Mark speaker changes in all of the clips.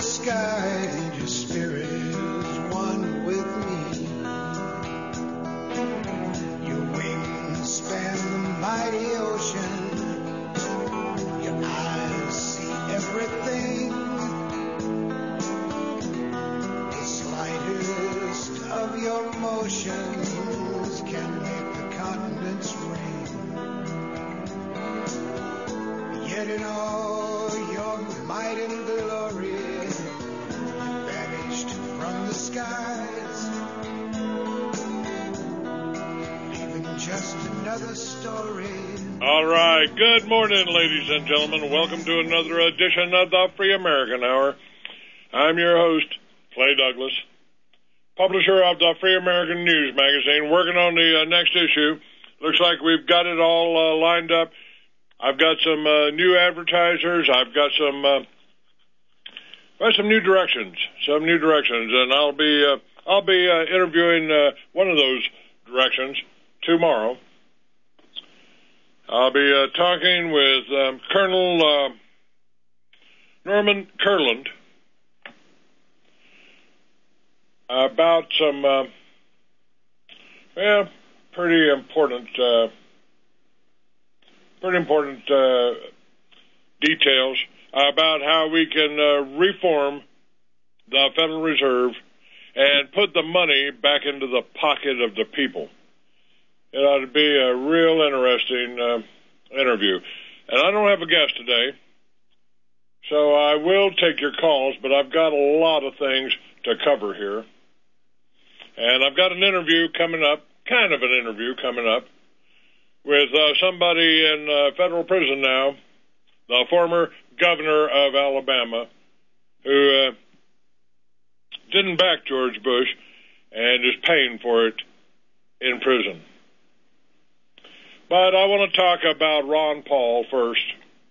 Speaker 1: sky, and your spirit is one with me. Your wings span the mighty ocean. Your eyes see everything. The slightest of your motions can make the continents ring. Yet in all your might and glory, vanished from the skies, leaving just another story.
Speaker 2: All right, good morning, ladies and gentlemen. Welcome to another edition of the Free American Hour. I'm your host, Clay Douglas, publisher of the Free American News magazine, working on the next issue. Looks like we've got it all lined up. I've got some new advertisers. I've got some new directions, and I'll be interviewing one of those directions tomorrow. I'll be talking with Colonel Norman Kurland about some pretty important details about how we can reform the Federal Reserve and put the money back into the pocket of the people. It ought to be a real interesting interview. And I don't have a guest today, so I will take your calls, but I've got a lot of things to cover here. And I've got an interview coming up, with somebody in federal prison now, the former governor of Alabama, who didn't back George Bush and is paying for it in prison. But I want to talk about Ron Paul first,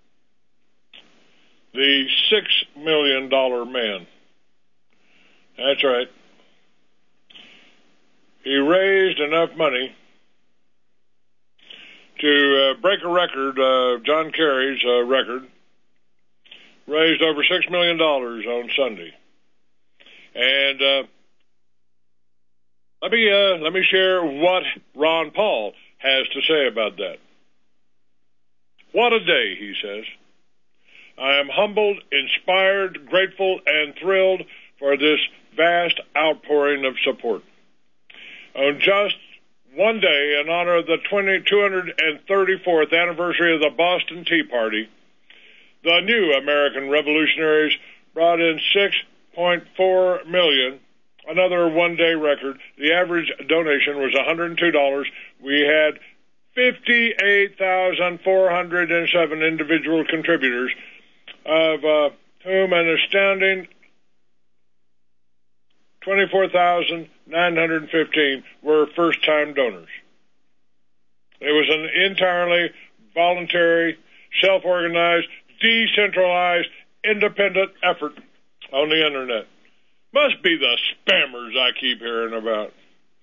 Speaker 2: the $6 million man. That's right. He raised enough money to break a record, John Kerry's record, raised over $6 million on Sunday. And let me share what Ron Paul has to say about that. What a day, he says. I am humbled, inspired, grateful, and thrilled for this vast outpouring of support. On just one day, in honor of the 234th anniversary of the Boston Tea Party, the new American revolutionaries brought in $6.4 million, another one-day record. The average donation was $102. We had 58,407 individual contributors, of whom an astounding 24,915 were first-time donors. It was an entirely voluntary, self-organized, decentralized, independent effort on the Internet. Must be the spammers I keep hearing about.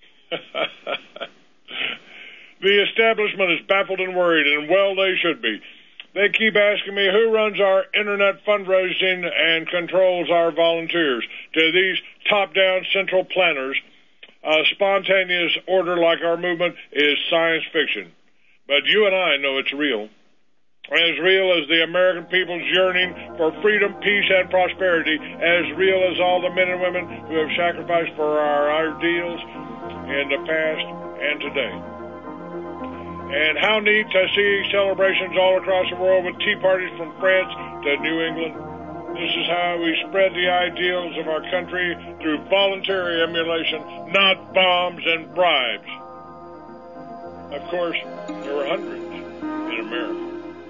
Speaker 2: The establishment is baffled and worried, and well, they should be. They keep asking me who runs our Internet fundraising and controls our volunteers. To these top-down central planners, a spontaneous order like our movement is science fiction. But you and I know it's real. As real as the American people's yearning for freedom, peace, and prosperity, as real as all the men and women who have sacrificed for our ideals in the past and today. And how neat to see celebrations all across the world with tea parties from France to New England. This is how we spread the ideals of our country through voluntary emulation, not bombs and bribes. Of course, there were hundreds in America.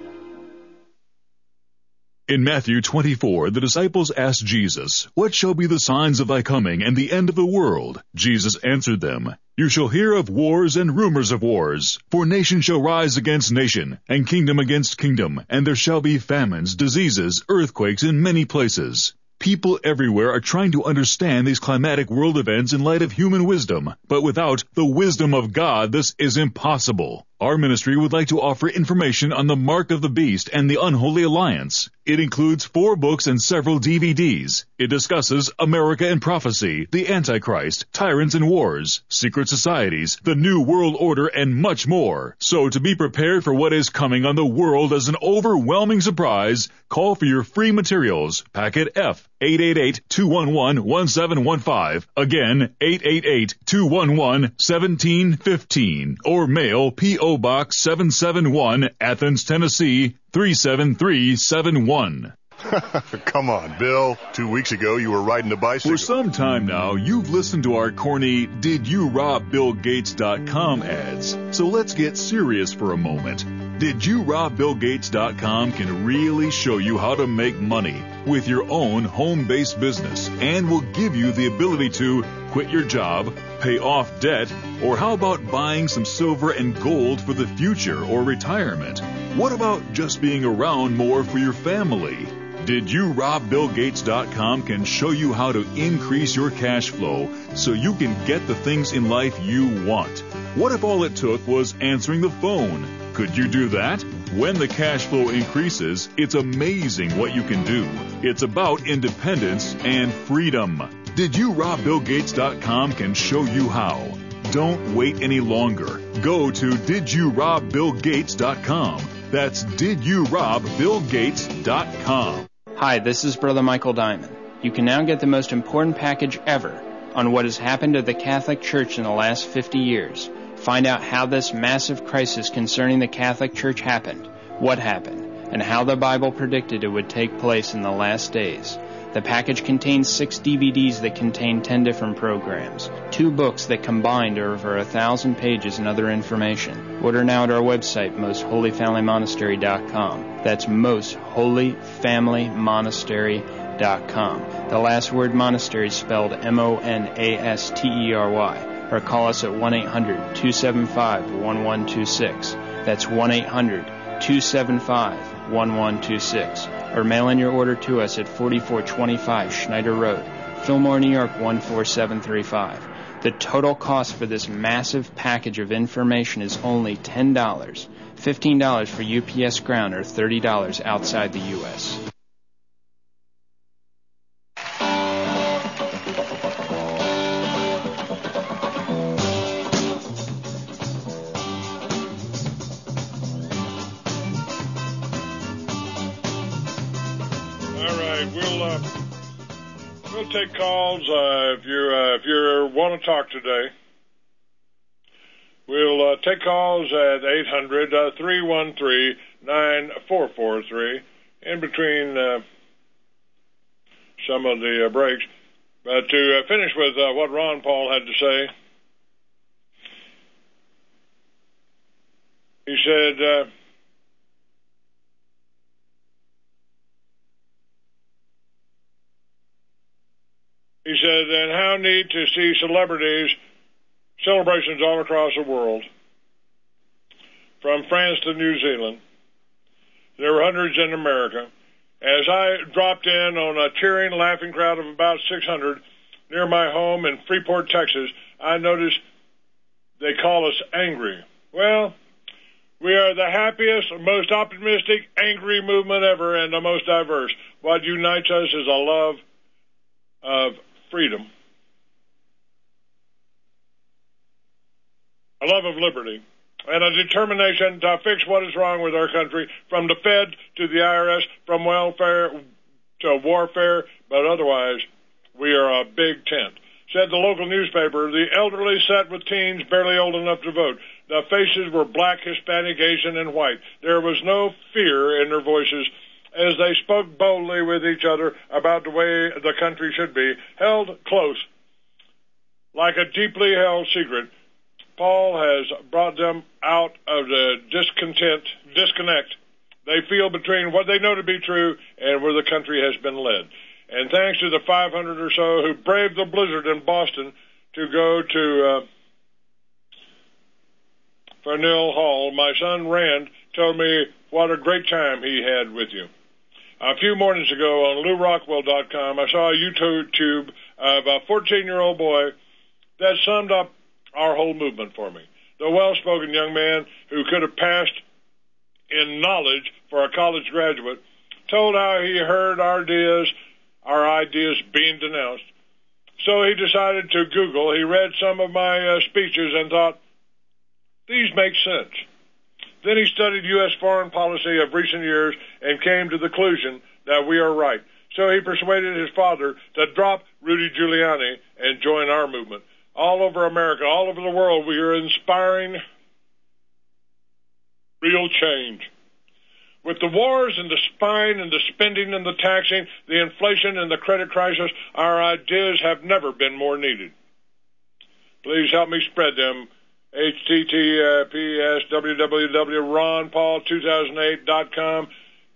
Speaker 3: In Matthew 24, the disciples asked Jesus, "What shall be the signs of thy coming and the end of the world?" Jesus answered them, "You shall hear of wars and rumors of wars, for nation shall rise against nation, and kingdom against kingdom, and there shall be famines, diseases, earthquakes in many places." People everywhere are trying to understand these climatic world events in light of human wisdom, but without the wisdom of God, this is impossible. Our ministry would like to offer information on the Mark of the Beast and the Unholy Alliance. It includes 4 books and several DVDs. It discusses America and prophecy, the Antichrist, tyrants and wars, secret societies, the New World Order, and much more. So to be prepared for what is coming on the world as an overwhelming surprise, call for your free materials. Packet F, 888-211-1715. Again, 888-211-1715. Or mail P.O. Box 771, Athens, Tennessee, 37371.
Speaker 4: Come on, Bill. 2 weeks ago, you were riding a bicycle.
Speaker 3: For some time now, you've listened to our corny DidYouRobBillGates.com ads. So let's get serious for a moment. DidYouRobBillGates.com can really show you how to make money with your own home-based business and will give you the ability to quit your job, pay off debt, or how about buying some silver and gold for the future or retirement? What about just being around more for your family? DidYouRobBillGates.com can show you how to increase your cash flow so you can get the things in life you want. What if all it took was answering the phone? Could you do that? When the cash flow increases, it's amazing what you can do. It's about independence and freedom. DidYouRobBillGates.com can show you how. Don't wait any longer. Go to DidYouRobBillGates.com. That's DidYouRobBillGates.com.
Speaker 5: Hi, this is Brother Michael Diamond. You can now get the most important package ever on what has happened to the Catholic Church in the last 50 years. Find out how this massive crisis concerning the Catholic Church happened, what happened, and how the Bible predicted it would take place in the last days. The package contains 6 DVDs that contain 10 different programs, 2 books that combined are over 1,000 pages and other information. Order now at our website, mostholyfamilymonastery.com. That's mostholyfamilymonastery.com. The last word monastery is spelled M-O-N-A-S-T-E-R-Y. Or call us at 1-800-275-1126. That's 1-800-275-1126. Or mail in your order to us at 4425 Schneider Road, Fillmore, New York 14735. The total cost for this massive package of information is only $10, $15 for UPS Ground, or $30 outside the U.S.
Speaker 2: We'll take calls if you want to talk today. We'll take calls at 800-313-9443 in between some of the breaks. But to finish with what Ron Paul had to say, he said, and how neat to see celebrations all across the world, from France to New Zealand. There were hundreds in America. As I dropped in on a cheering, laughing crowd of about 600 near my home in Freeport, Texas, I noticed they call us angry. Well, we are the happiest, most optimistic, angry movement ever, and the most diverse. What unites us is a love of freedom, a love of liberty, and a determination to fix what is wrong with our country, from the Fed to the IRS, from welfare to warfare, but otherwise, we are a big tent. Said the local newspaper, the elderly sat with teens barely old enough to vote. The faces were black, Hispanic, Asian, and white. There was no fear in their voices as they spoke boldly with each other about the way the country should be, held close like a deeply held secret. Paul has brought them out of the disconnect they feel between what they know to be true and where the country has been led. And thanks to the 500 or so who braved the blizzard in Boston to go to Faneuil Hall, my son Rand told me what a great time he had with you. A few mornings ago on LouRockwell.com, I saw a YouTube of a 14-year-old boy that summed up our whole movement for me. the well-spoken young man who could have passed in knowledge for a college graduate, told how he heard our ideas being denounced. So he decided to Google. He read some of my speeches and thought, these make sense. Then he studied U.S. foreign policy of recent years and came to the conclusion that we are right. So he persuaded his father to drop Rudy Giuliani and join our movement. All over America, all over the world, we are inspiring real change. With the wars and the spying and the spending and the taxing, the inflation and the credit crisis, our ideas have never been more needed. Please help me spread them. https www.ronpaul2008.com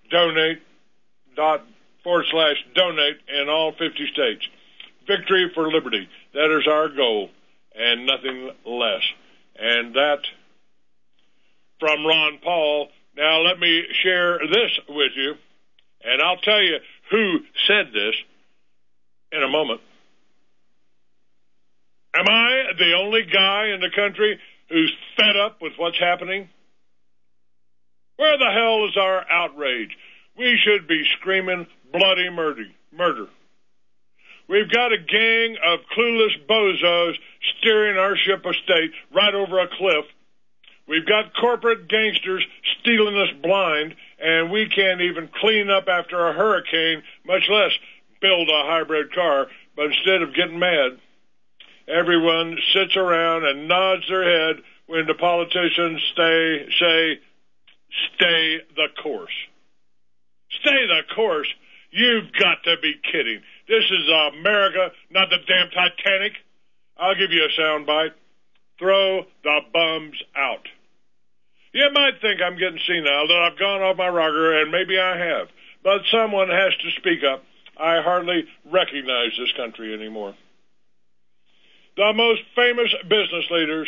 Speaker 2: donate in all 50 states. Victory for liberty. That is our goal and nothing less. And that from Ron Paul. Now let me share this with you, and I'll tell you who said this in a moment. Am I the only guy in the country who's fed up with what's happening? Where the hell is our outrage? We should be screaming bloody murder. We've got a gang of clueless bozos steering our ship of state right over a cliff. We've got corporate gangsters stealing us blind, and we can't even clean up after a hurricane, much less build a hybrid car. But instead of getting mad, everyone sits around and nods their head when the politicians say, stay the course. Stay the course? You've got to be kidding. This is America, not the damn Titanic. I'll give you a sound bite. Throw the bums out. You might think I'm getting senile, that I've gone off my rocker, and maybe I have. But someone has to speak up. I hardly recognize this country anymore. The most famous business leaders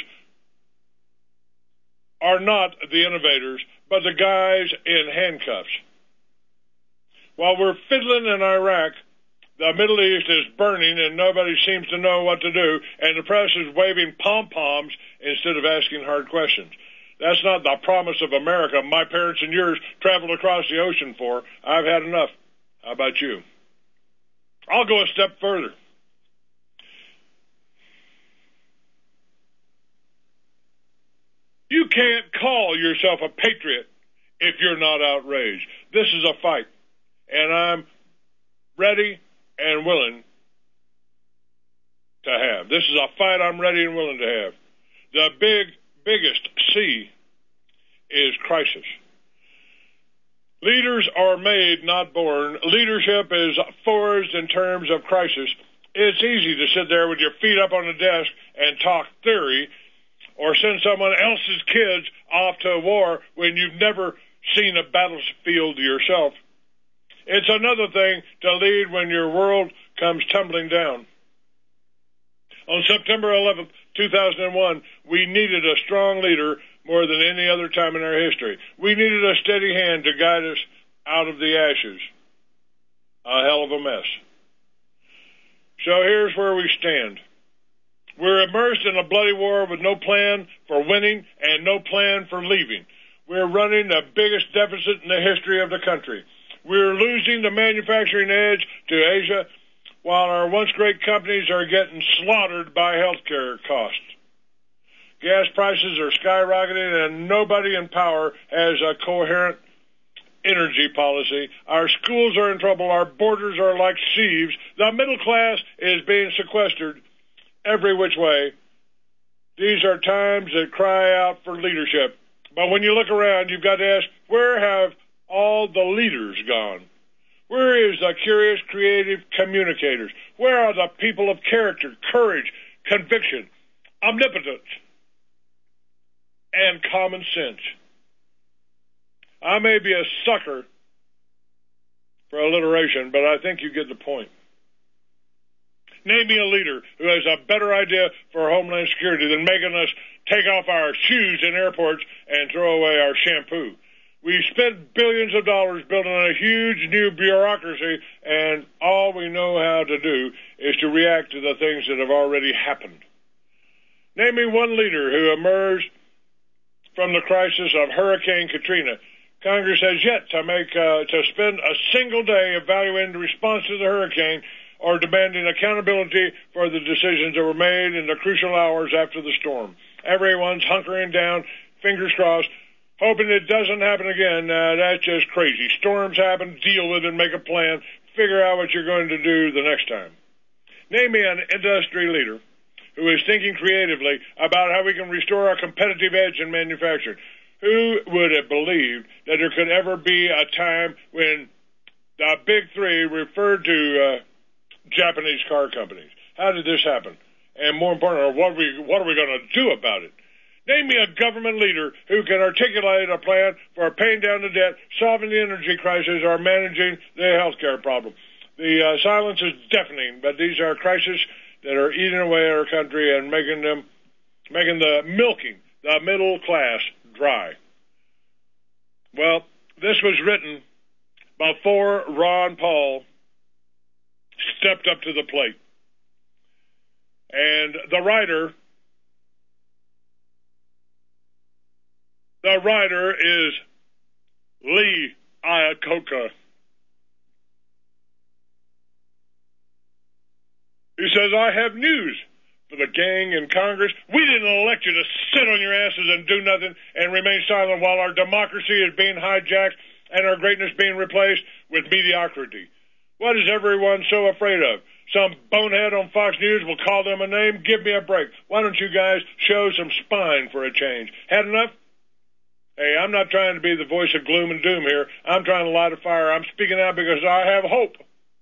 Speaker 2: are not the innovators, but the guys in handcuffs. While we're fiddling in Iraq, the Middle East is burning and nobody seems to know what to do, and the press is waving pom-poms instead of asking hard questions. That's not the promise of America my parents and yours traveled across the ocean for. I've had enough. How about you? I'll go a step further. You can't call yourself a patriot if you're not outraged. This is a fight, and I'm ready and willing to have. This is a fight I'm ready and willing to have. The biggest C is crisis. Leaders are made, not born. Leadership is forged in terms of crisis. It's easy to sit there with your feet up on the desk and talk theory, or send someone else's kids off to war when you've never seen a battlefield yourself. It's another thing to lead when your world comes tumbling down. On September 11th, 2001, we needed a strong leader more than any other time in our history. We needed a steady hand to guide us out of the ashes. A hell of a mess. So here's where we stand. We're immersed in a bloody war with no plan for winning and no plan for leaving. We're running the biggest deficit in the history of the country. We're losing the manufacturing edge to Asia, while our once great companies are getting slaughtered by healthcare costs. Gas prices are skyrocketing, and nobody in power has a coherent energy policy. Our schools are in trouble. Our borders are like sieves. The middle class is being sequestered every which way. These are times that cry out for leadership. But when you look around, you've got to ask, where have all the leaders gone? Where is the curious, creative communicators? Where are the people of character, courage, conviction, omnipotence, and common sense? I may be a sucker for alliteration, but I think you get the point. Name me a leader who has a better idea for Homeland Security than making us take off our shoes in airports and throw away our shampoo. We spent billions of dollars building a huge new bureaucracy, and all we know how to do is to react to the things that have already happened. Name me one leader who emerged from the crisis of Hurricane Katrina. Congress has yet to spend a single day evaluating the response to the hurricane or demanding accountability for the decisions that were made in the crucial hours after the storm. Everyone's hunkering down, fingers crossed, hoping it doesn't happen again. That's just crazy. Storms happen, deal with it, make a plan, figure out what you're going to do the next time. Name me an industry leader who is thinking creatively about how we can restore our competitive edge in manufacturing. Who would have believed that there could ever be a time when the big three referred to Japanese car companies? How did this happen? And more importantly, what are we going to do about it? Name me a government leader who can articulate a plan for paying down the debt, solving the energy crisis, or managing the health care problem. The silence is deafening, but these are crises that are eating away at our country and milking the middle class dry. Well, this was written before Ron Paul stepped up to the plate. And the writer is Lee Iacocca. He says, I have news for the gang in Congress. We didn't elect you to sit on your asses and do nothing and remain silent while our democracy is being hijacked and our greatness being replaced with mediocrity. What is everyone so afraid of? Some bonehead on Fox News will call them a name? Give me a break. Why don't you guys show some spine for a change? Had enough? Hey, I'm not trying to be the voice of gloom and doom here. I'm trying to light a fire. I'm speaking out because I have hope.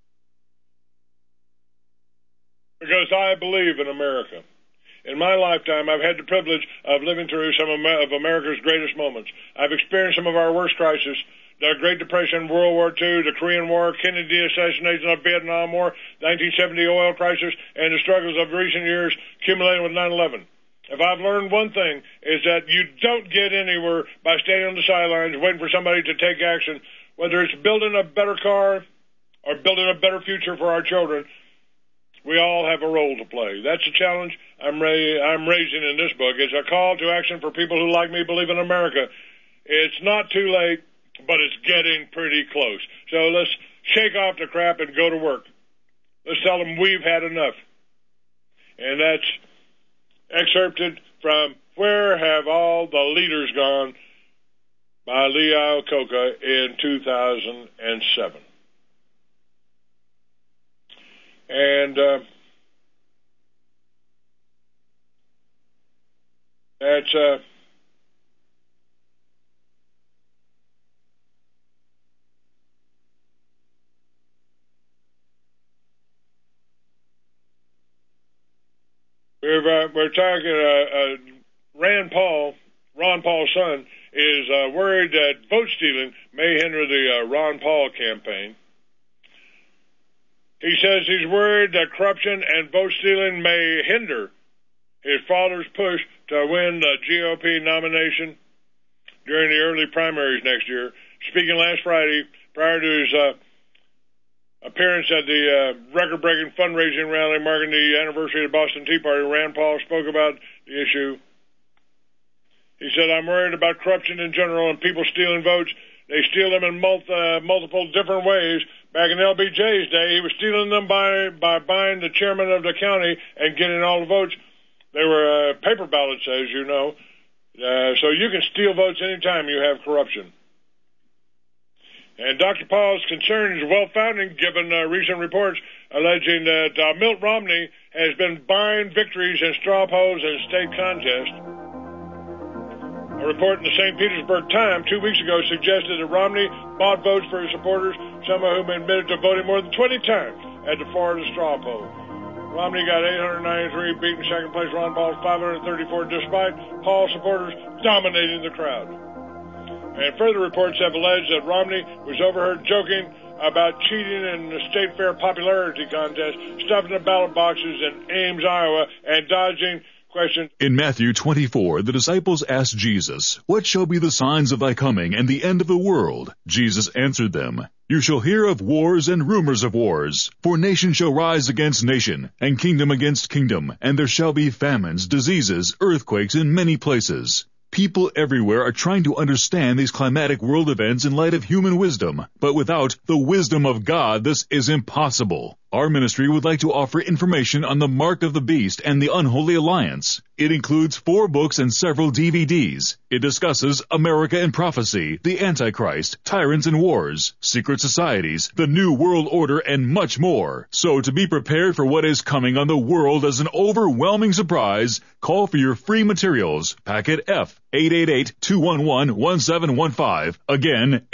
Speaker 2: Because I believe in America. In my lifetime, I've had the privilege of living through some of America's greatest moments. I've experienced some of our worst crises, the Great Depression, World War II, the Korean War, Kennedy assassination, the Vietnam War, the 1970 oil crisis, and the struggles of recent years accumulating with 9/11. If I've learned one thing, is that you don't get anywhere by standing on the sidelines waiting for somebody to take action, whether it's building a better car or building a better future for our children. We all have a role to play. That's a challenge I'm raising in this book. It's a call to action for people who, like me, believe in America. It's not too late, but it's getting pretty close. So let's shake off the crap and go to work. Let's tell them we've had enough. And that's excerpted from Where Have All the Leaders Gone by Lee Iacocca in 2007. And that's we're talking. Ron Paul's son, is worried that vote stealing may hinder the Ron Paul campaign. He says he's worried that corruption and vote stealing may hinder his father's push to win the GOP nomination during the early primaries next year. Speaking last Friday, prior to his appearance at the record-breaking fundraising rally marking the anniversary of the Boston Tea Party, Rand Paul spoke about the issue. He said, I'm worried about corruption in general and people stealing votes. They steal them in multiple different ways. Back in LBJ's day, he was stealing them by buying the chairman of the county and getting all the votes. They were paper ballots, as you know. So you can steal votes anytime you have corruption. And Dr. Paul's concern is well-founded, given recent reports alleging that Mitt Romney has been buying victories in straw polls and state contests. A report in the St. Petersburg Times 2 weeks ago suggested that Romney bought votes for his supporters, some of whom admitted to voting more than 20 times at the Florida straw poll. Romney got 893, beating second place Ron Paul's 534, despite Paul supporters dominating the crowd. And further reports have alleged that Romney was overheard joking about cheating in the state fair popularity contest, stuffing the ballot boxes in Ames, Iowa, and dodging questions.
Speaker 3: In Matthew 24, the disciples asked Jesus, "What shall be the signs of thy coming and the end of the world?" Jesus answered them, "You shall hear of wars and rumors of wars. For nation shall rise against nation, and kingdom against kingdom, and there shall be famines, diseases, earthquakes in many places. People everywhere are trying to understand these climatic world events in light of human wisdom, but without the wisdom of God, this is impossible. Our ministry would like to offer information on the Mark of the Beast and the Unholy Alliance. It includes 4 books and several DVDs. It discusses America and prophecy, the Antichrist, tyrants and wars, secret societies, the New World Order, and much more. So to be prepared for what is coming on the world as an overwhelming surprise, call for your free materials. Packet F, 888-211-1715. Again,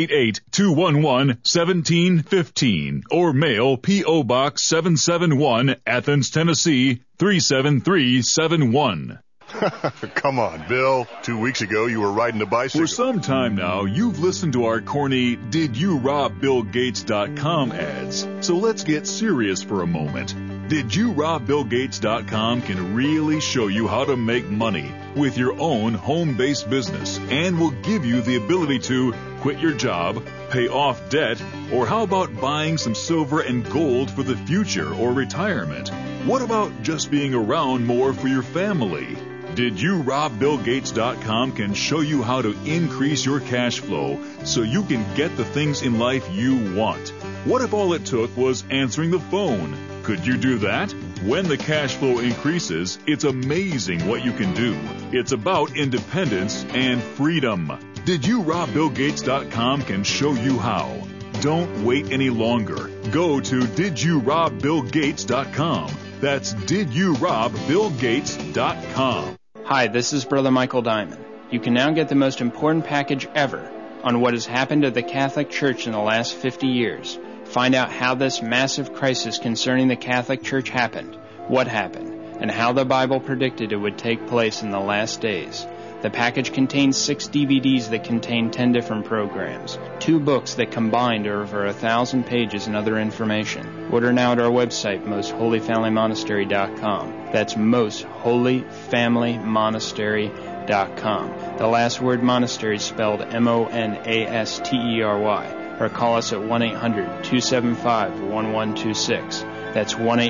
Speaker 3: 888-211-1715. Or mail P.O. Box 771, Athens, Tennessee, 37371.
Speaker 4: Come on, Bill. 2 weeks ago, you were riding a bicycle.
Speaker 3: For some time now, you've listened to our corny DidYouRobBillGates.com ads. So let's get serious for a moment. DidYouRobBillGates.com can really show you how to make money with your own home-based business and will give you the ability to quit your job, pay off debt, or how about buying some silver and gold for the future or retirement? What about just being around more for your family? DidYouRobBillGates.com can show you how to increase your cash flow so you can get the things in life you want. What if all it took was answering the phone? Could you do that? When the cash flow increases, it's amazing what you can do. It's about independence and freedom. DidYouRobBillGates.com can show you how. Don't wait any longer. Go to DidYouRobBillGates.com. That's DidYouRobBillGates.com.
Speaker 5: Hi, this is Brother Michael Diamond. You can now get the most important package ever on what has happened to the Catholic Church in the last 50 years. Find out how this massive crisis concerning the Catholic Church happened, what happened, and how the Bible predicted it would take place in the last days. The package contains 6 DVDs that contain 10 different programs, 2 books that combined are over 1,000 pages and other information. Order now at our website, mostholyfamilymonastery.com. That's mostholyfamilymonastery.com. The last word monastery is spelled M-O-N-A-S-T-E-R-Y. Or call us at 1-800-275-1126. That's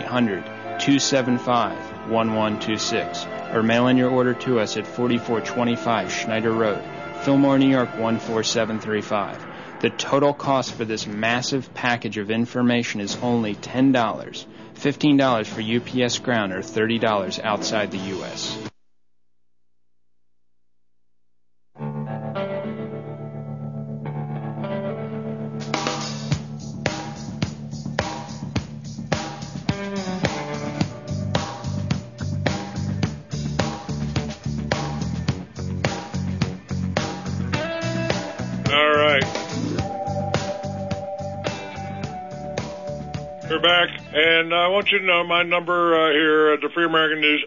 Speaker 5: 1-800-275-1126. Or mail in your order to us at 4425 Schneider Road, Fillmore, New York 14735. The total cost for this massive package of information is only $10, $15 for UPS Ground, or $30 outside the U.S.
Speaker 2: We're back, and I want you to know my number here at the Free American is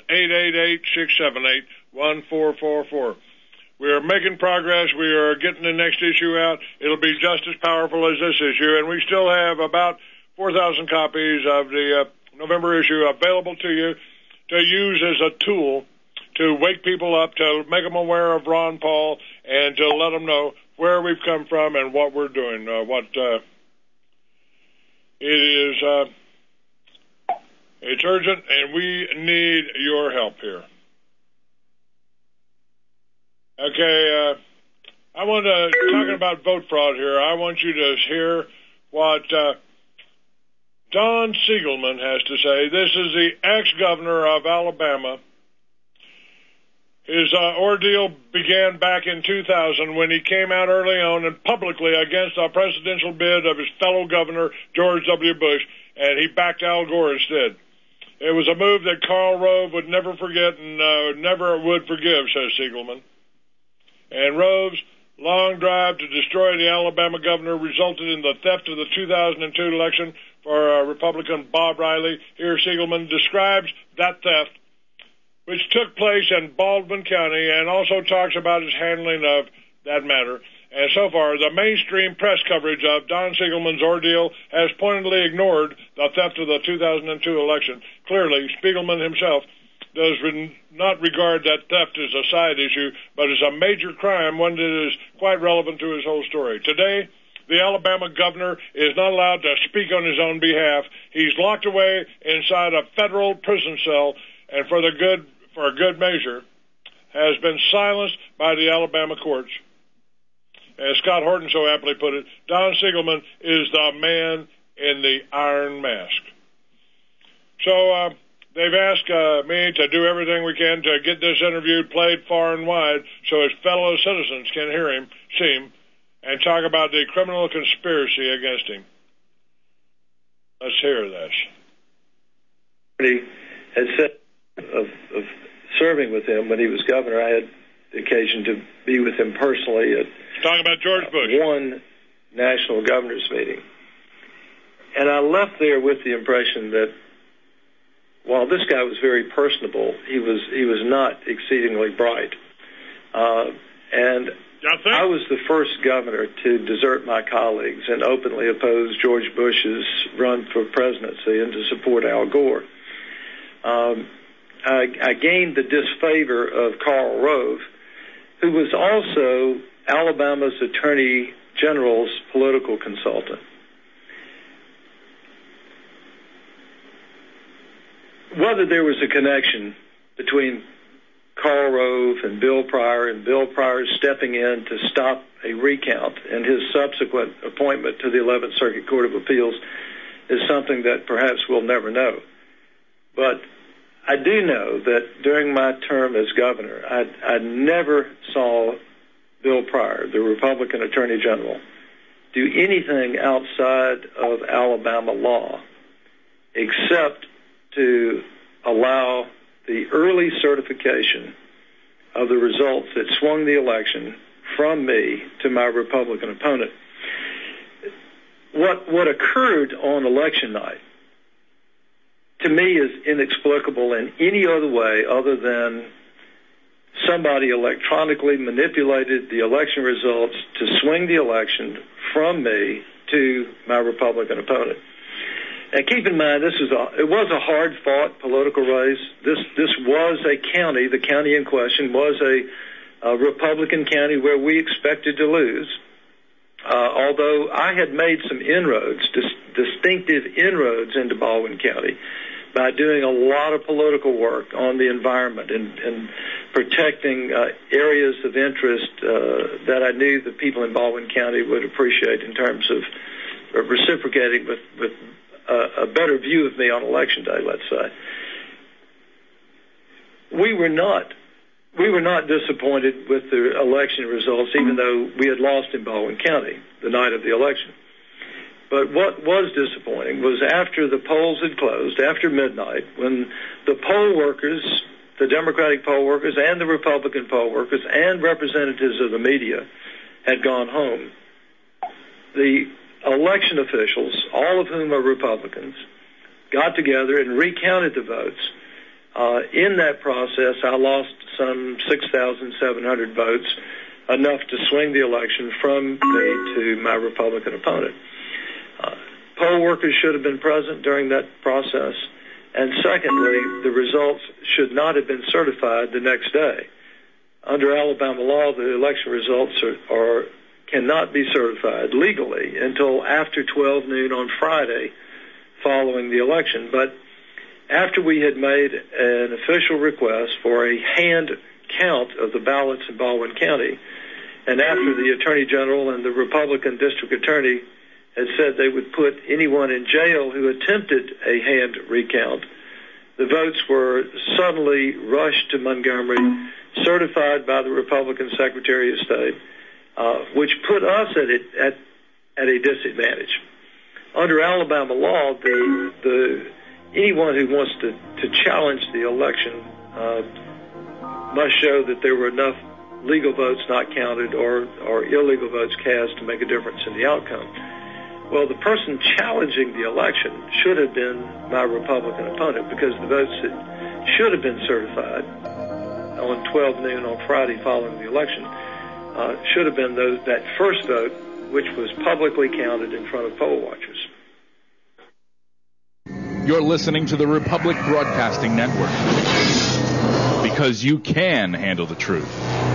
Speaker 2: 888-678-1444. We are making progress. We are getting the next issue out. It'll be just as powerful as this issue, and we still have about 4,000 copies of the November issue available to you to use as a tool to wake people up, to make them aware of Ron Paul, and to let them know where we've come from and what we're doing, it's urgent, and we need your help here. Okay, I want to, talking about vote fraud here, I want you to hear what Don Siegelman has to say. This is the ex-governor of Alabama. His ordeal began back in 2000 when he came out early on and publicly against a presidential bid of his fellow governor, George W. Bush, and he backed Al Gore instead. It was a move that Karl Rove would never forget and never would forgive, says Siegelman. And Rove's long drive to destroy the Alabama governor resulted in the theft of the 2002 election for Republican Bob Riley. Here Siegelman describes that theft, which took place in Baldwin County, and also talks about his handling of that matter. And so far, the mainstream press coverage of Don Siegelman's ordeal has pointedly ignored the theft of the 2002 election. Clearly, Spiegelman himself does not regard that theft as a side issue, but as a major crime, one that is quite relevant to his whole story. Today, the Alabama governor is not allowed to speak on his own behalf. He's locked away inside a federal prison cell, and for a good measure, has been silenced by the Alabama courts. As Scott Horton so aptly put it, Don Siegelman is the man in the iron mask. So they've asked me to do everything we can to get this interview played far and wide so his fellow citizens can hear him, see him, and talk about the criminal conspiracy against him. Let's hear this.
Speaker 6: He had said of serving with him when he was governor. I had the occasion to be with him personally at
Speaker 2: talking about George Bush.
Speaker 6: One national governors meeting. And I left there with the impression that while this guy was very personable, he was not exceedingly bright. And I was the first governor to desert my colleagues and openly oppose George Bush's run for presidency and to support Al Gore. I gained the disfavor of Karl Rove, who was also Alabama's Attorney General's political consultant. Whether there was a connection between Karl Rove and Bill Pryor stepping in to stop a recount and his subsequent appointment to the 11th Circuit Court of Appeals is something that perhaps we'll never know. But I do know that during my term as governor, I never saw Bill Pryor, the Republican Attorney General, do anything outside of Alabama law except to allow the early certification of the results that swung the election from me to my Republican opponent. What occurred on election night, to me, is inexplicable in any other way other than somebody electronically manipulated the election results to swing the election from me to my Republican opponent. And keep in mind, it was a hard-fought political race. This was a county. The county in question was a Republican county where we expected to lose. Although I had made some inroads, distinctive inroads into Baldwin County by doing a lot of political work on the environment and protecting areas of interest that I knew the people in Baldwin County would appreciate in terms of reciprocating with a better view of me on Election Day, let's say. We were not disappointed with the election results, even though we had lost in Baldwin County the night of the election. But what was disappointing was after the polls had closed, after midnight, when the poll workers, the Democratic poll workers and the Republican poll workers and representatives of the media had gone home, the election officials, all of whom are Republicans, got together and recounted the votes. In that process, I lost some 6,700 votes, enough to swing the election from me to my Republican opponent. Poll workers should have been present during that process. And secondly, the results should not have been certified the next day. Under Alabama law, the election results cannot be certified legally until after 12 noon on Friday following the election. But after we had made an official request for a hand count of the ballots in Baldwin County, and after the Attorney General and the Republican District Attorney had said they would put anyone in jail who attempted a hand recount, the votes were suddenly rushed to Montgomery, certified by the Republican Secretary of State, which put us at a disadvantage. Under Alabama law, anyone who wants to challenge the election must show that there were enough legal votes not counted or illegal votes cast to make a difference in the outcome. Well, the person challenging the election should have been my Republican opponent, because the votes that should have been certified on 12 noon on Friday following the election should have been that first vote, which was publicly counted in front of poll watchers.
Speaker 7: You're listening to the Republic Broadcasting Network, because you can handle the truth.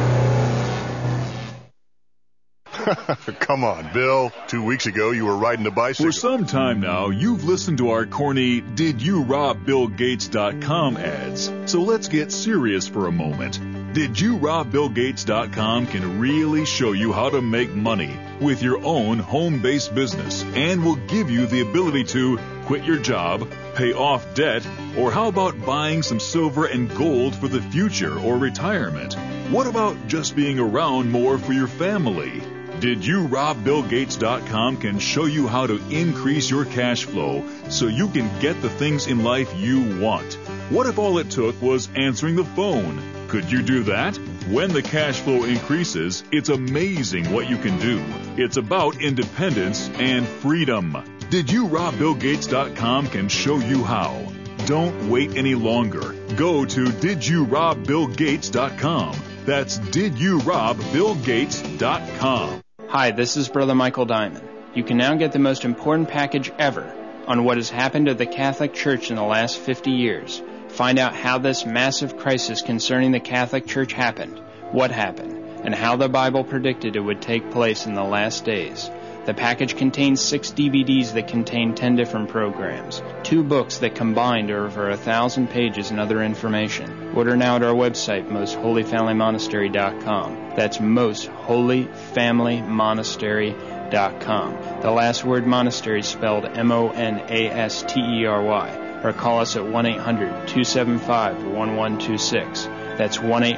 Speaker 4: Come on, Bill. 2 weeks ago, you were riding a bicycle.
Speaker 3: For some time now, you've listened to our corny DidYouRobBillGates.com ads. So let's get serious for a moment. DidYouRobBillGates.com can really show you how to make money with your own home-based business and will give you the ability to quit your job, pay off debt, or how about buying some silver and gold for the future or retirement? What about just being around more for your family? DidYouRobBillGates.com can show you how to increase your cash flow so you can get the things in life you want. What if all it took was answering the phone? Could you do that? When the cash flow increases, it's amazing what you can do. It's about independence and freedom. DidYouRobBillGates.com can show you how. Don't wait any longer. Go to DidYouRobBillGates.com. That's DidYouRobBillGates.com.
Speaker 5: Hi, this is Brother Michael Diamond. You can now get the most important package ever on what has happened to the Catholic Church in the last 50 years. Find out how this massive crisis concerning the Catholic Church happened, what happened, and how the Bible predicted it would take place in the last days. The package contains 6 DVDs that contain 10 different programs, 2 books that combined are over 1,000 pages and other information. Order now at our website, mostholyfamilymonastery.com. That's mostholyfamilymonastery.com. The last word monastery is spelled MONASTERY. Or call us at 1-800-275-1126. That's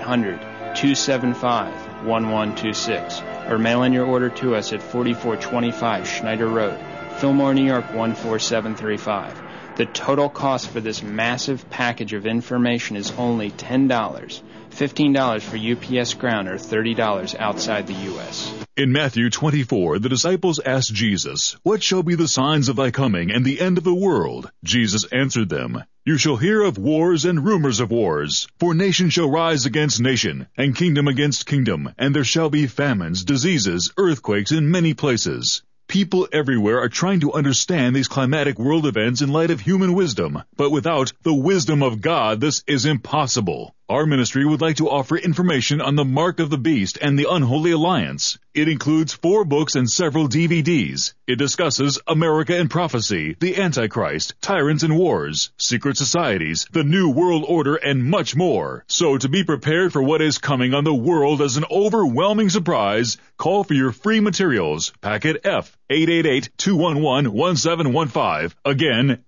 Speaker 5: 1-800-275-1126. Or mail in your order to us at 4425 Schneider Road, Fillmore, New York 14735. The total cost for this massive package of information is only $10, $15 for UPS Ground, or $30 outside the U.S.
Speaker 3: In Matthew 24, the disciples asked Jesus, "What shall be the signs of thy coming and the end of the world?" Jesus answered them, "You shall hear of wars and rumors of wars. For nation shall rise against nation, and kingdom against kingdom, and there shall be famines, diseases, earthquakes in many places." People everywhere are trying to understand these climatic world events in light of human wisdom, but without the wisdom of God, this is impossible. Our ministry would like to offer information on the Mark of the Beast and the Unholy Alliance. It includes 4 books and several DVDs. It discusses America and prophecy, the Antichrist, tyrants and wars, secret societies, the New World Order, and much more. So to be prepared for what is coming on the world as an overwhelming surprise, call for your free materials. Packet F, 888-211-1715. Again,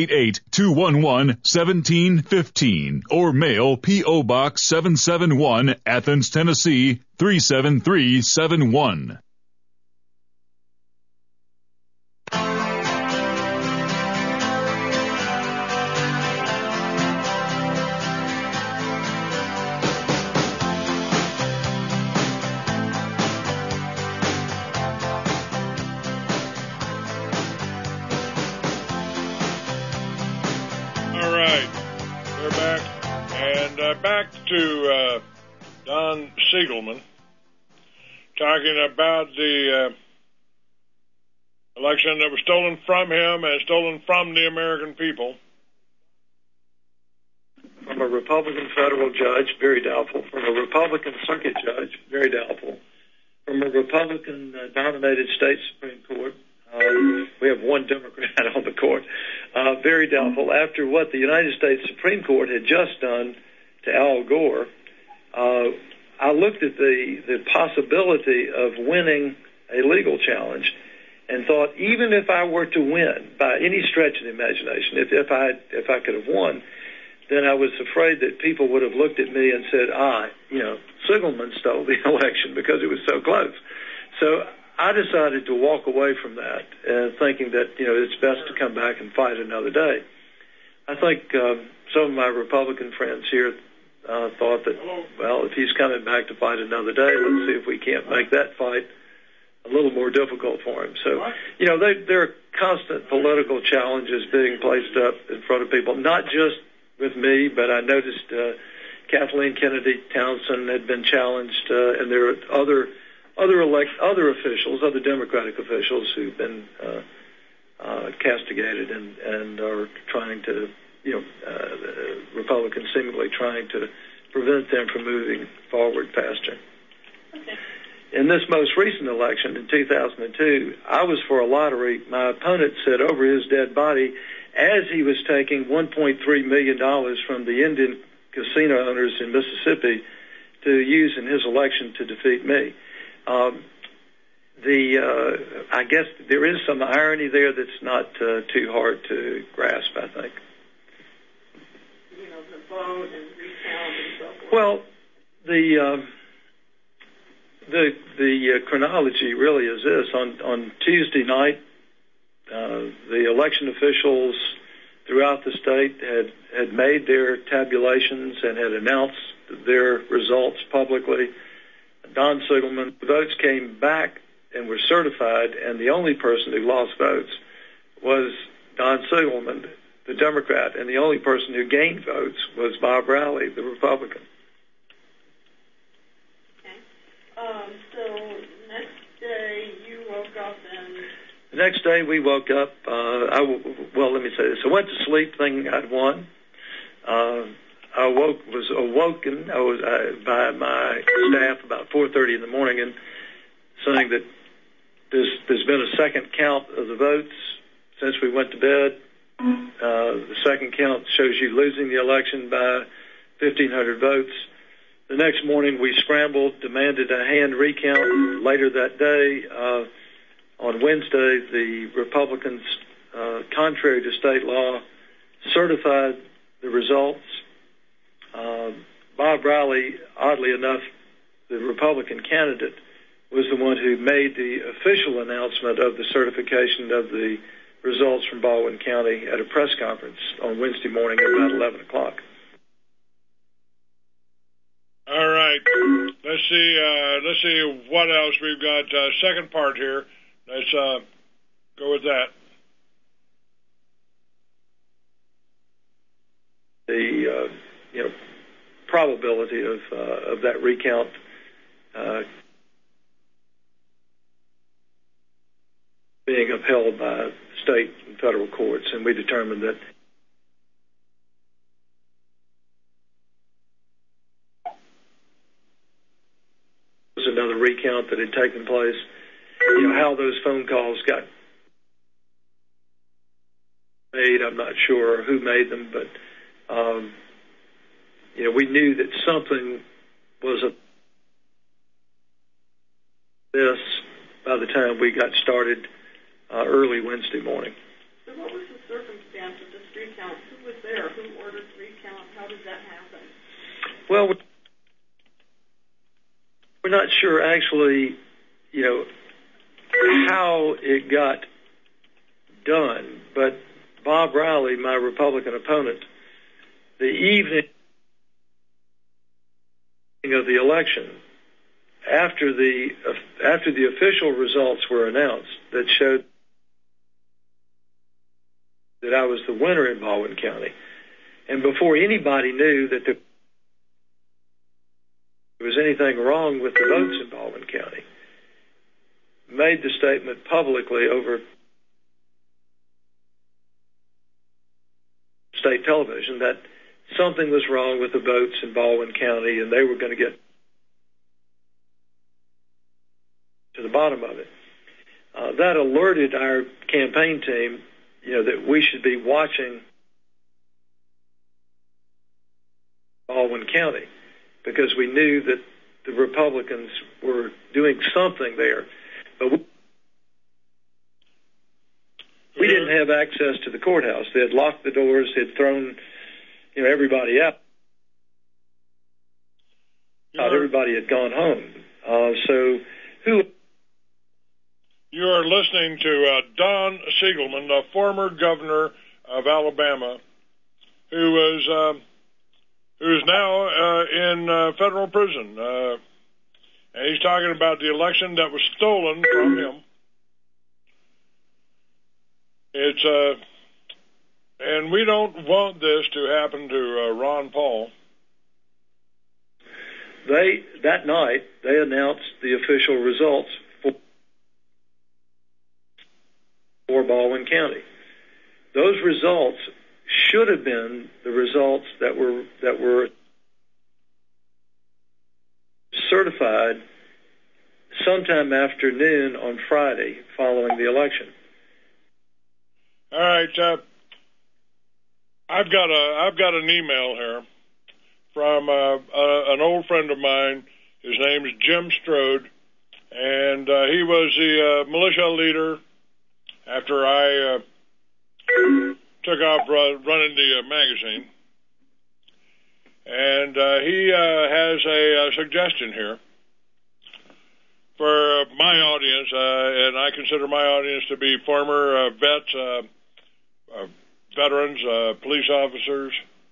Speaker 3: 888-211-1715. Or mail P.O. Box 771, Athens, Tennessee, 37371.
Speaker 2: Back to Don Siegelman talking about the election that was stolen from him and stolen from the American people.
Speaker 6: From a Republican federal judge, very doubtful. From a Republican circuit judge, very doubtful. From a Republican-dominated state Supreme Court, we have one Democrat on the court, very doubtful. After what the United States Supreme Court had just done to Al Gore, I looked at the possibility of winning a legal challenge and thought, even if I were to win by any stretch of the imagination, if I could have won, then I was afraid that people would have looked at me and said, Siegelman stole the election because it was so close. So I decided to walk away from that, thinking that it's best to come back and fight another day. I think some of my Republican friends here thought that, well, if he's coming back to fight another day, let's see if we can't make that fight a little more difficult for him. So, there are constant political challenges being placed up in front of people, not just with me, but I noticed Kathleen Kennedy Townsend had been challenged, and there are other officials, other Democratic officials who've been castigated and are trying to, Republicans seemingly trying to prevent them from moving forward faster. Okay. In this most recent election in 2002, I was for a lottery. My opponent said over his dead body, as he was taking $1.3 million from the Indian casino owners in Mississippi to use in his election to defeat me. I guess there is some irony there that's not too hard to grasp, I think.
Speaker 8: You know, the vote and recount and so forth.
Speaker 6: Well, the chronology really is this. On Tuesday night, the election officials throughout the state had made their tabulations and had announced their results publicly. Don Siegelman, the votes came back and were certified, and the only person who lost votes was Don Siegelman, the Democrat, and the only person who gained votes was Bob Riley, the Republican.
Speaker 8: Okay. So next day you woke up and...
Speaker 6: The next day we woke up, let me say this. I went to sleep thinking I'd won. I was awoken by my staff about 4:30 in the morning and saying that there's been a second count of the votes since we went to bed. The second count shows you losing the election by 1,500 votes. The next morning we scrambled, demanded a hand recount. Later that day, on Wednesday, the Republicans, contrary to state law, certified the results. Bob Riley, oddly enough, the Republican candidate, was the one who made the official announcement of the certification of the results from Baldwin County at a press conference on Wednesday morning at about 11 o'clock.
Speaker 2: All right. Let's see what else we've got. Second part here. Let's go with that.
Speaker 6: The probability of that recount being upheld by state and federal courts, and we determined that was another recount that had taken place. How those phone calls got made, I'm not sure who made them, but we knew that something was this by the time we got started early Wednesday morning.
Speaker 8: So what was the circumstance of this recount? Who was there? Who ordered the recount? How did that happen?
Speaker 6: Well, we're not sure actually, how it got done, but Bob Riley, my Republican opponent, the evening of the election, after the official results were announced that showed that I was the winner in Baldwin County, and before anybody knew that there was anything wrong with the votes in Baldwin County, made the statement publicly over state television that something was wrong with the votes in Baldwin County and they were going to get to the bottom of it. That alerted our campaign team, that we should be watching Baldwin County because we knew that the Republicans were doing something there. But we didn't have access to the courthouse. They had locked the doors. They had thrown, everybody out. Everybody had gone home.
Speaker 2: You are listening to Don Siegelman, the former governor of Alabama, who's now in federal prison. And he's talking about the election that was stolen from him. And we don't want this to happen to Ron Paul.
Speaker 6: That night, they announced the official results for Baldwin County. Those results should have been the results that were certified sometime after noon on Friday following the election.
Speaker 2: All right, I've got an email here from an old friend of mine. His name is Jim Strode, and he was the militia leader after I took off running the magazine. And he has a suggestion here for my audience, and I consider my audience to be former vets, veterans, police officers.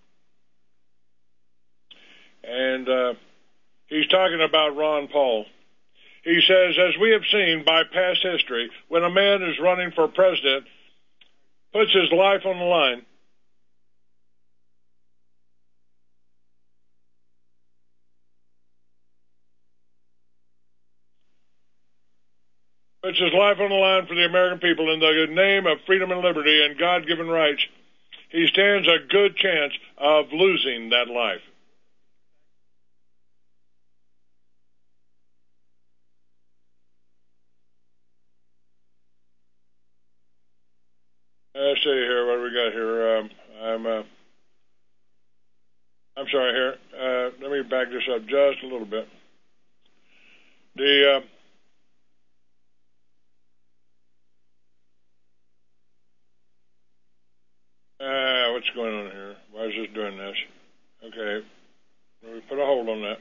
Speaker 2: And he's talking about Ron Paul. He says, as we have seen by past history, when a man is running for president, puts his life on the line, puts his life on the line for the American people in the name of freedom and liberty and God-given rights, he stands a good chance of losing that life. Let's see here, what do we got here? I'm sorry here. Let me back this up just a little bit. What's going on here? Why is this doing this? Okay. Let me put a hold on that.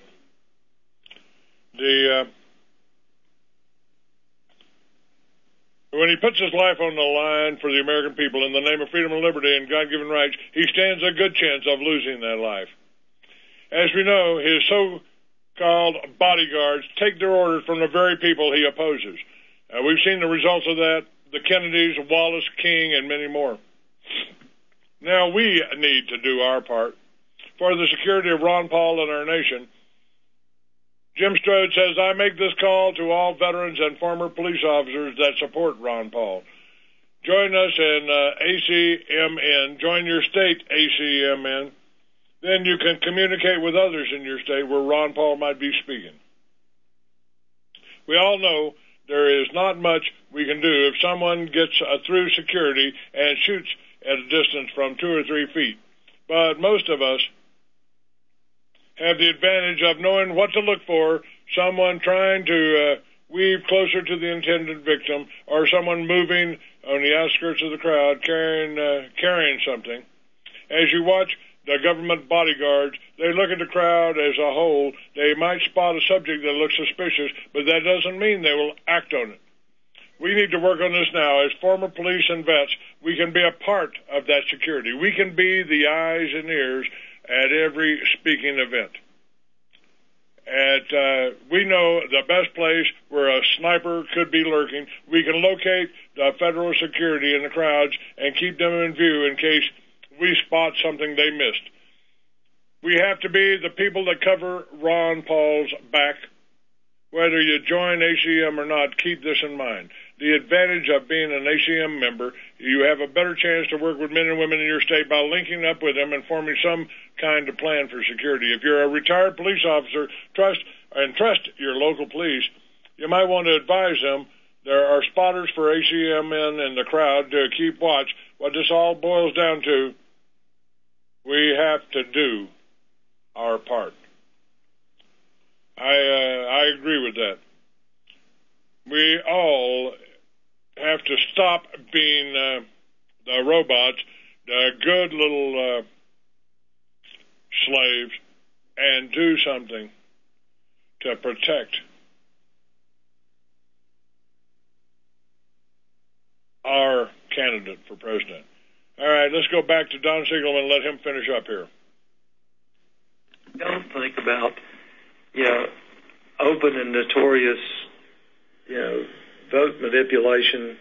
Speaker 2: When he puts his life on the line for the American people in the name of freedom and liberty and God-given rights, he stands a good chance of losing that life. As we know, his so-called bodyguards take their orders from the very people he opposes. We've seen the results of that, the Kennedys, Wallace, King, and many more. Now we need to do our part for the security of Ron Paul and our nation. Jim Strode says, I make this call to all veterans and former police officers that support Ron Paul. Join us in ACMN. Join your state ACMN. Then you can communicate with others in your state where Ron Paul might be speaking. We all know there is not much we can do if someone gets through security and shoots at a distance from 2 or 3 feet. But most of us have the advantage of knowing what to look for, someone trying to weave closer to the intended victim, or someone moving on the outskirts of the crowd carrying something. As you watch the government bodyguards, they look at the crowd as a whole. They might spot a subject that looks suspicious, but that doesn't mean they will act on it. We need to work on this now. As former police and vets, we can be a part of that security. We can be the eyes and ears at every speaking event. We know the best place where a sniper could be lurking. We can locate the federal security in the crowds and keep them in view in case we spot something they missed. We have to be the people that cover Ron Paul's back. Whether you join ACM or not, keep this in mind. The advantage of being an ACM member, you have a better chance to work with men and women in your state by linking up with them and forming some kind of plan for security. If you're a retired police officer, trust your local police. You might want to advise them. There are spotters for ACMN in the crowd to keep watch. What this all boils down to, we have to do our part. I agree with that. We all have to stop being the robots, the good little slaves, and do something to protect our candidate for president. All right, let's go back to Don Siegelman and let him finish up here.
Speaker 6: Don't think about, open and notorious, vote manipulation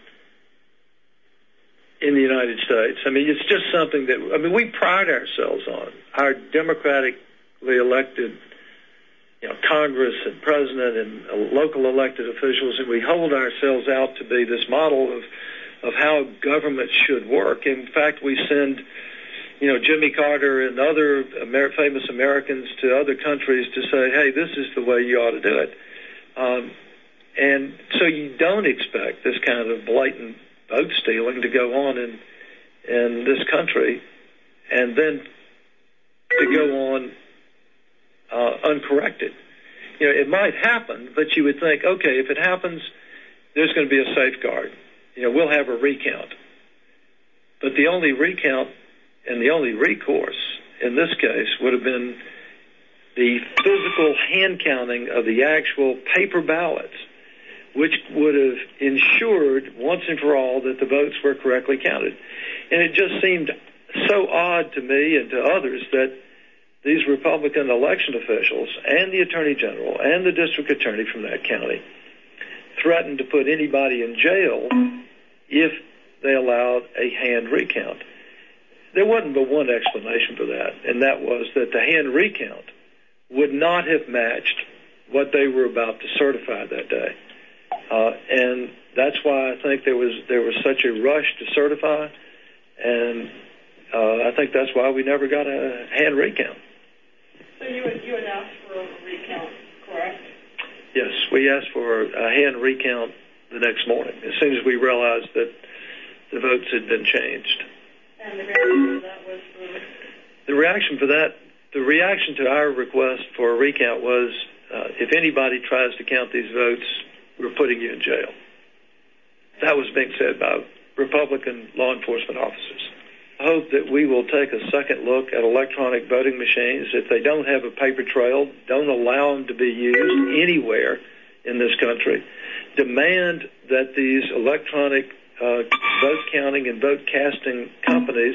Speaker 6: in the United States. I mean, it's just something that, we pride ourselves on. Our democratically elected, Congress and president and local elected officials, and we hold ourselves out to be this model of how government should work. In fact, we send, Jimmy Carter and other famous Americans to other countries to say, hey, this is the way you ought to do it. And so you don't expect this kind of blatant vote stealing to go on in this country, and then to go on uncorrected. It might happen, but you would think, okay, if it happens, there's going to be a safeguard. We'll have a recount. But the only recount and the only recourse in this case would have been the physical hand counting of the actual paper ballots, which would have ensured once and for all that the votes were correctly counted. And it just seemed so odd to me and to others that these Republican election officials and the Attorney General and the District Attorney from that county threatened to put anybody in jail if they allowed a hand recount. There wasn't but one explanation for that, and that was that the hand recount would not have matched what they were about to certify that day. And that's why I think there was such a rush to certify, and I think that's why we never got a hand recount.
Speaker 8: So you had asked for a recount, correct?
Speaker 6: Yes, we asked for a hand recount the next morning, as soon as we realized that the votes had been changed.
Speaker 8: And the reaction for that was
Speaker 6: the reaction to our request for a recount was, if anybody tries to count these votes, we're putting you in jail. That was being said by Republican law enforcement officers. I hope that we will take a second look at electronic voting machines. If they don't have a paper trail, don't allow them to be used anywhere in this country. Demand that these electronic vote counting and vote casting companies,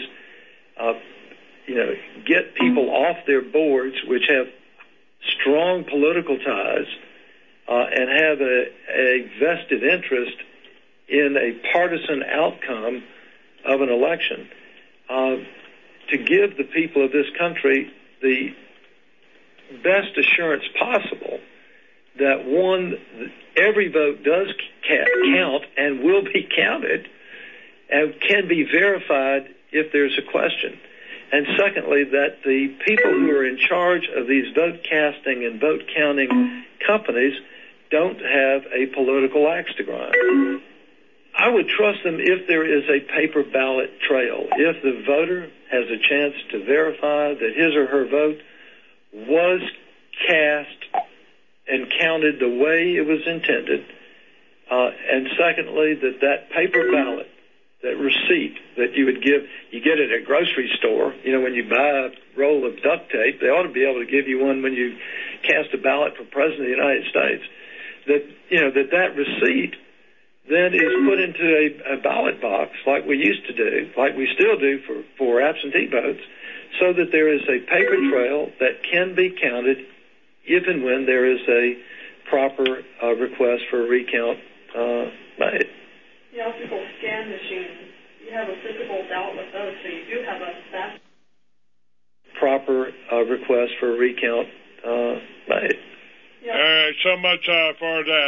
Speaker 6: get people off their boards, which have strong political ties and have a vested interest in a partisan outcome of an election, to give the people of this country the best assurance possible that, one, every vote does count and will be counted and can be verified if there's a question. And secondly, that the people who are in charge of these vote casting and vote counting companies don't have a political axe to grind. I would trust them if there is a paper ballot trail. If the voter has a chance to verify that his or her vote was cast and counted the way it was intended, and secondly, that paper ballot, that receipt that you would give, you get it at a grocery store, when you buy a roll of duct tape, they ought to be able to give you one when you cast a ballot for President of the United States, that receipt then is put into a ballot box like we used to do, like we still do for absentee votes, so that there is a paper trail that can be counted if and when there is a proper request for a recount made.
Speaker 8: You also people scan machines. You have a physical ballot with those, so you do have a fast
Speaker 6: proper request for a recount made.
Speaker 8: Yeah.
Speaker 2: So much for that.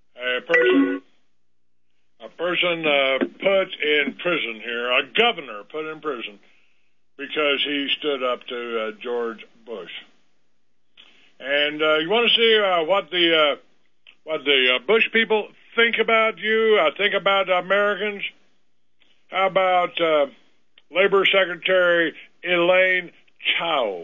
Speaker 2: A person put in prison here, a governor put in prison because he stood up to George Bush. And you want to see what the Bush people think about you, think about Americans? How about Labor Secretary Elaine Chao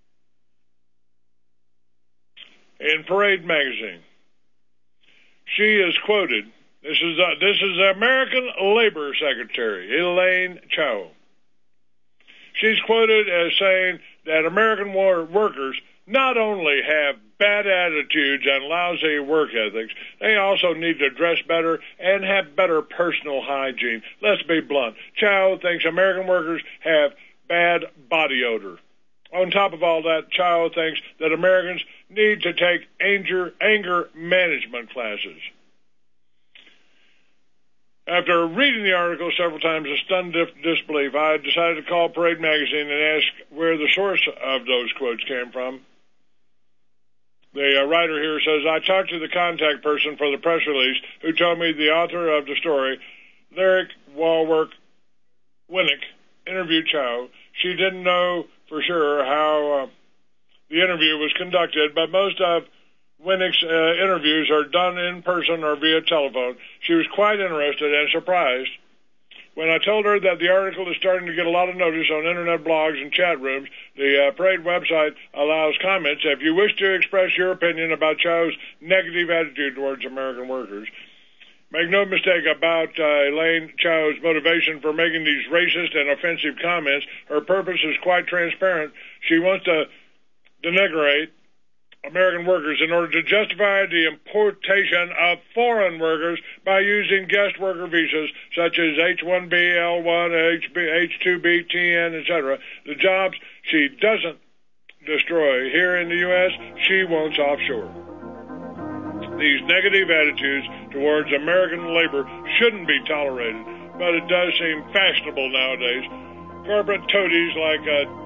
Speaker 2: in Parade magazine? She is quoted. This is American Labor Secretary Elaine Chao. She's quoted as saying that American workers not only have bad attitudes and lousy work ethics, they also need to dress better and have better personal hygiene. Let's be blunt. Chao thinks American workers have bad body odor. On top of all that, Chao thinks that Americans need to take anger management classes. After reading the article several times in stunned disbelief, I decided to call Parade magazine and ask where the source of those quotes came from. The writer here says, I talked to the contact person for the press release who told me the author of the story, Lyric Walwork Winnick, interviewed Chao. She didn't know for sure how the interview was conducted, but most of Winnick's interviews are done in person or via telephone. She was quite interested and surprised When I told her that the article is starting to get a lot of notice on internet blogs and chat rooms, the parade website allows comments. If you wish to express your opinion about Chow's negative attitude towards American workers, make no mistake about Elaine Chow's motivation for making these racist and offensive comments. Her purpose is quite transparent. She wants to denigrate American workers in order to justify the importation of foreign workers by using guest worker visas such as H-1B, L-1, H-2B, TN, etc. The jobs she doesn't destroy here in the U.S., she wants offshore. These negative attitudes towards American labor shouldn't be tolerated, but it does seem fashionable nowadays. Corporate toadies like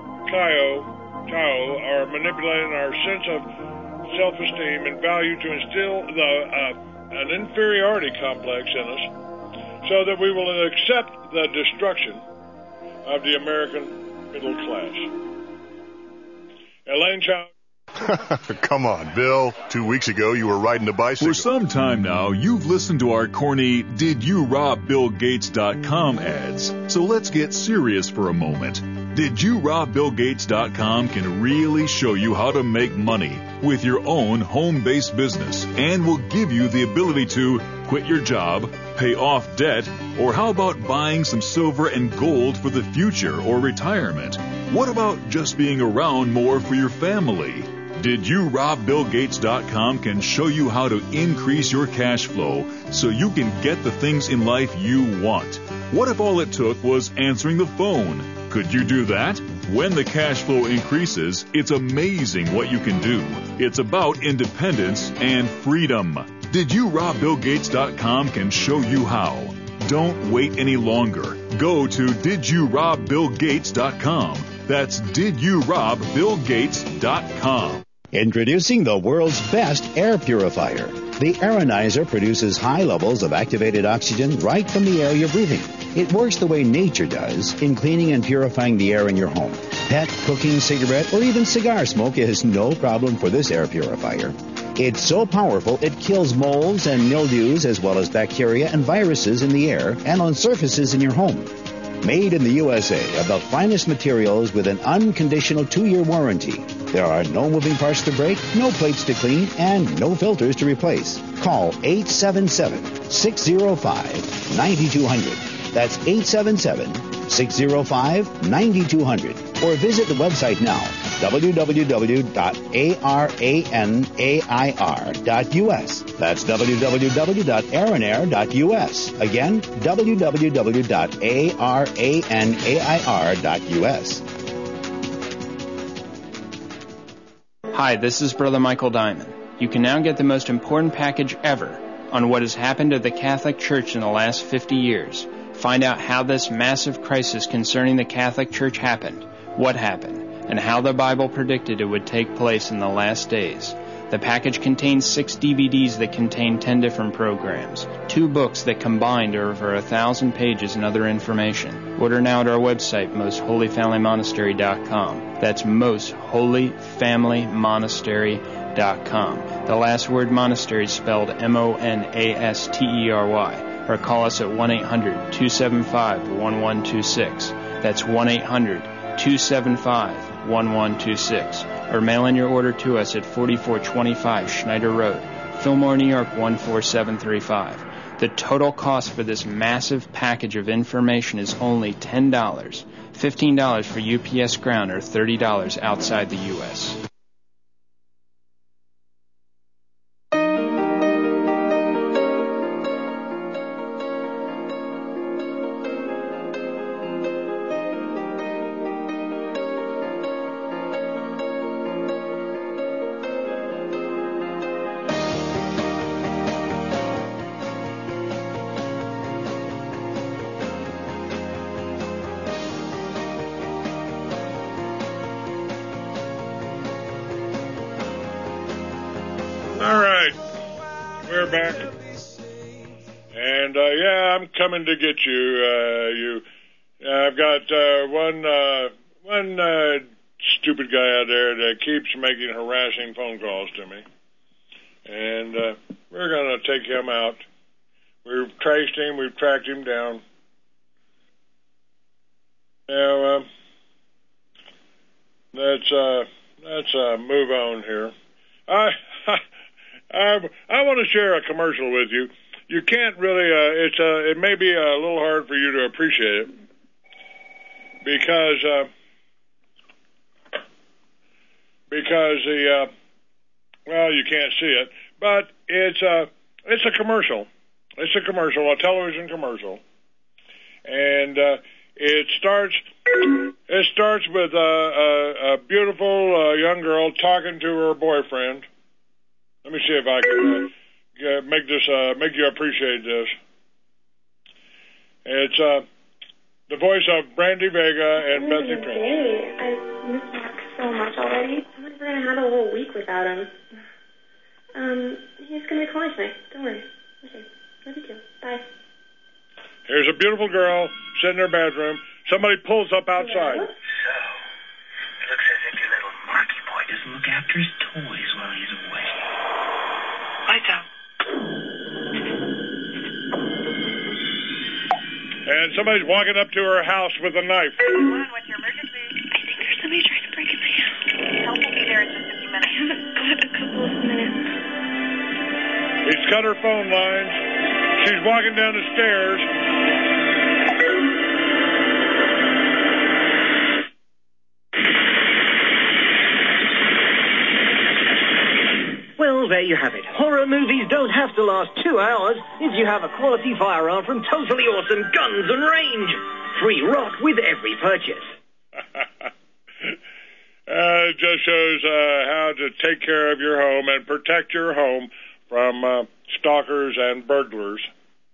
Speaker 2: Chao are manipulating our sense of self-esteem and value to instill an inferiority complex in us so that we will accept the destruction of the American middle class. Elaine Chao.
Speaker 4: Come on, Bill. 2 weeks ago, you were riding a bicycle.
Speaker 3: For some time now, you've listened to our corny DidYouRobBillGates.com ads. So let's get serious for a moment. DidYouRobBillGates.com can really show you how to make money with your own home-based business and will give you the ability to quit your job, pay off debt, or how about buying some silver and gold for the future or retirement? What about just being around more for your family? DidYouRobBillGates.com can show you how to increase your cash flow so you can get the things in life you want. What if all it took was answering the phone? Could you do that? When the cash flow increases, it's amazing what you can do. It's about independence and freedom. DidYouRobBillGates.com can show you how. Don't wait any longer. Go to DidYouRobBillGates.com. That's DidYouRobBillGates.com.
Speaker 9: Introducing the world's best air purifier. The Aeronizer produces high levels of activated oxygen right from the air you're breathing. It works the way nature does in cleaning and purifying the air in your home. Pet, cooking, cigarette, or even cigar smoke is no problem for this air purifier. It's so powerful it kills molds and mildews as well as bacteria and viruses in the air and on surfaces in your home. Made in the USA of the finest materials with an unconditional 2-year warranty. There are no moving parts to break, no plates to clean, and no filters to replace. Call 877-605-9200. That's 877-605-9200. Or visit the website now, www.aranair.us. That's www.aranair.us. Again, www.aranair.us.
Speaker 5: Hi, this is Brother Michael Diamond. You can now get the most important package ever on what has happened to the Catholic Church in the last 50 years. Find out how this massive crisis concerning the Catholic Church happened, what happened, and how the Bible predicted it would take place in the last days. The package contains 6 DVDs that contain 10 different programs, 2 books that combined are over 1,000 pages and other information. Order now at our website, MostHolyFamilyMonastery.com. That's MostHolyFamilyMonastery.com. The last word monastery is spelled M-O-N-A-S-T-E-R-Y. Or call us at 1-800-275-1126. That's 1-800-275-1126. Or mail in your order to us at 4425 Schneider Road, Fillmore, New York 14735. The total cost for this massive package of information is only $10, $15 for UPS Ground, or $30 outside the U.S.
Speaker 2: Coming to get you. I've got one stupid guy out there that keeps making harassing phone calls to me, and we're going to take him out. We've traced him, we've tracked him down, let's move on here. I want to share a commercial with you. You can't really. It may be a little hard for you to appreciate it because you can't see it, but it's a commercial. It's a commercial, a television commercial, and it starts with a beautiful young girl talking to her boyfriend. Let me see if I can make you appreciate this. It's the voice of Brandy Vega and Bethany Prince.
Speaker 10: I miss Mark so much already. I'm not going to handle a whole week without him. He's going to be calling tonight. Don't worry. Okay. Love you too. Bye.
Speaker 2: Here's a beautiful girl sitting in her bedroom. Somebody pulls up outside.
Speaker 11: So, it looks as if your little Marky boy doesn't look after his toys while he's away. Lights out.
Speaker 2: And somebody's walking up to her house with a knife.
Speaker 8: 911, what's your emergency?
Speaker 10: I think there's somebody trying to break in my house.
Speaker 8: Help will be there in just a few minutes.
Speaker 10: I haven't got a couple of minutes.
Speaker 2: He's cut her phone lines. She's walking down the stairs.
Speaker 12: Well, there you have it. Horror movies don't have to last 2 hours if you have a quality firearm from Totally Awesome Guns and Range. Free rock with every purchase.
Speaker 2: It just shows how to take care of your home and protect your home from stalkers and burglars.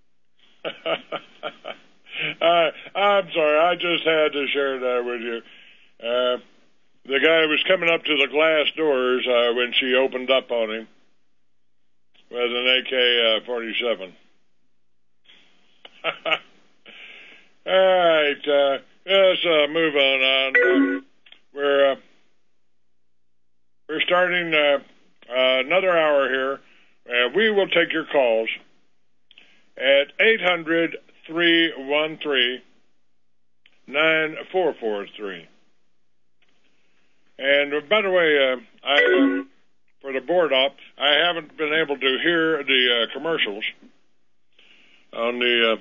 Speaker 2: I'm sorry, I just had to share that with you. The guy was coming up to the glass doors when she opened up on him with an AK-47. All right, let's move on. We're starting another hour here. We will take your calls at 800-313-9443. And by the way, for the board op, I haven't been able to hear the commercials on the.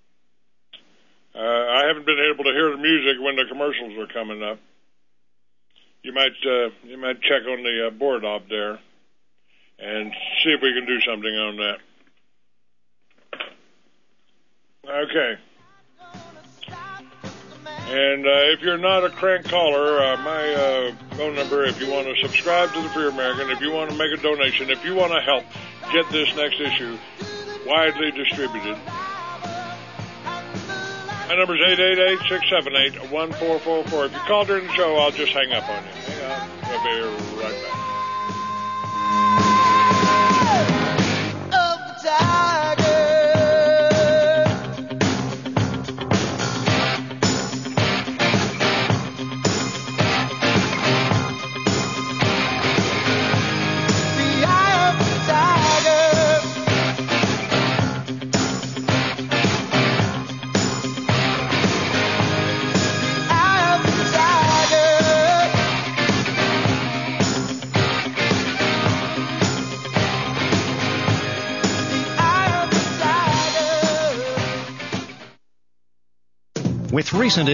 Speaker 2: I haven't been able to hear the music when the commercials are coming up. You might check on the board op there and see if we can do something on that. Okay. And if you're not a crank caller, my phone number, if you want to subscribe to the Free American, if you want to make a donation, if you want to help get this next issue widely distributed, my number is 888-678-1444. If you call during the show, I'll just hang up on you. Hang on. We'll be right back.
Speaker 13: With recent